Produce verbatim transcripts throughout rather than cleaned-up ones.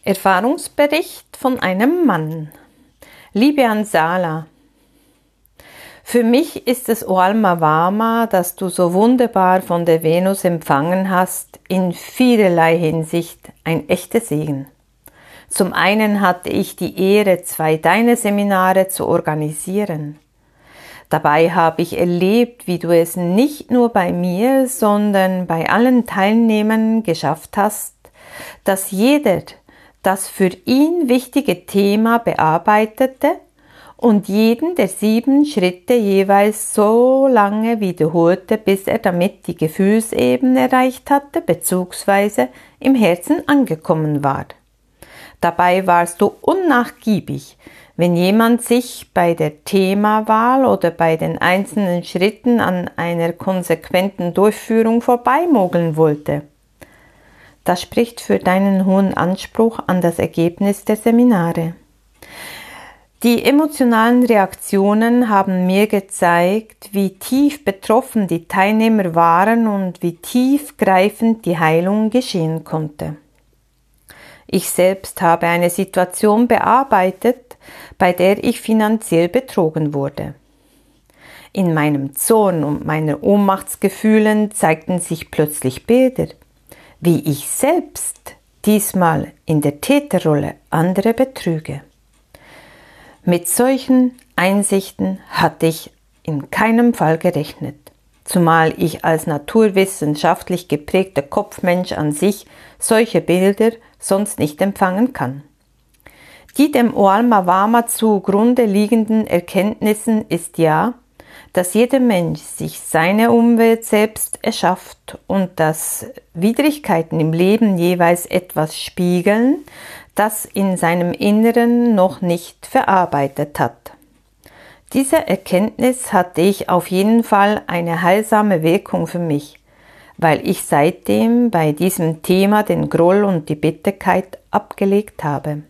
Erfahrungsbericht von einem Mann. Liebe Ansala, für mich ist es O Alma Vama, dass du so wunderbar von der Venus empfangen hast, in vielerlei Hinsicht ein echter Segen. Zum einen hatte ich die Ehre, zwei deiner Seminare zu organisieren. Dabei habe ich erlebt, wie du es nicht nur bei mir, sondern bei allen Teilnehmern geschafft hast, dass jeder das für ihn wichtige Thema bearbeitete und jeden der sieben Schritte jeweils so lange wiederholte, bis er damit die Gefühlsebene erreicht hatte bzw. im Herzen angekommen war. Dabei warst du unnachgiebig, wenn jemand sich bei der Themawahl oder bei den einzelnen Schritten an einer konsequenten Durchführung vorbeimogeln wollte. Das spricht für deinen hohen Anspruch an das Ergebnis der Seminare. Die emotionalen Reaktionen haben mir gezeigt, wie tief betroffen die Teilnehmer waren und wie tiefgreifend die Heilung geschehen konnte. Ich selbst habe eine Situation bearbeitet, bei der ich finanziell betrogen wurde. In meinem Zorn und meinen Ohnmachtsgefühlen zeigten sich plötzlich Bilder, wie ich selbst diesmal in der Täterrolle andere betrüge. Mit solchen Einsichten hatte ich in keinem Fall gerechnet, zumal ich als naturwissenschaftlich geprägter Kopfmensch an sich solche Bilder sonst nicht empfangen kann. Die dem O Alma Vama zugrunde liegenden Erkenntnissen ist ja, dass jeder Mensch sich seine Umwelt selbst erschafft und dass Widrigkeiten im Leben jeweils etwas spiegeln, das in seinem Inneren noch nicht verarbeitet hat. Diese Erkenntnis hatte ich auf jeden Fall eine heilsame Wirkung für mich, weil ich seitdem bei diesem Thema den Groll und die Bitterkeit abgelegt habe.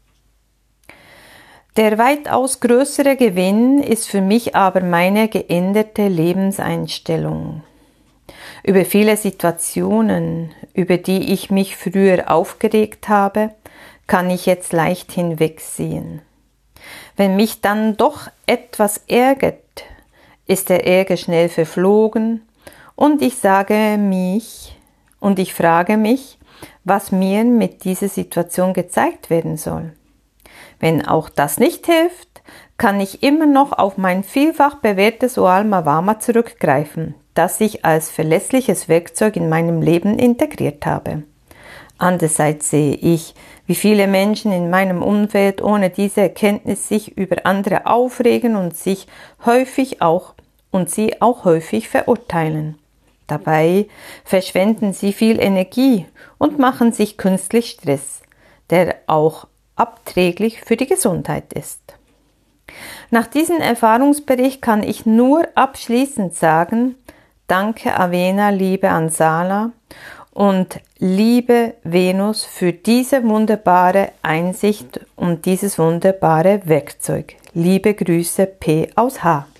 Der weitaus größere Gewinn ist für mich aber meine geänderte Lebenseinstellung. Über viele Situationen, über die ich mich früher aufgeregt habe, kann ich jetzt leicht hinwegsehen. Wenn mich dann doch etwas ärgert, ist der Ärger schnell verflogen und ich sage mich und ich frage mich, was mir mit dieser Situation gezeigt werden soll. Wenn auch das nicht hilft, kann ich immer noch auf mein vielfach bewährtes O Alma Vama zurückgreifen, das ich als verlässliches Werkzeug in meinem Leben integriert habe. Andererseits sehe ich, wie viele Menschen in meinem Umfeld ohne diese Erkenntnis sich über andere aufregen und sich häufig auch und sie auch häufig verurteilen. Dabei verschwenden sie viel Energie und machen sich künstlich Stress, der auch abträglich für die Gesundheit ist. Nach diesem Erfahrungsbericht kann ich nur abschließend sagen, danke Avena, liebe Ansala und liebe Venus für diese wunderbare Einsicht und dieses wunderbare Werkzeug. Liebe Grüße P aus H.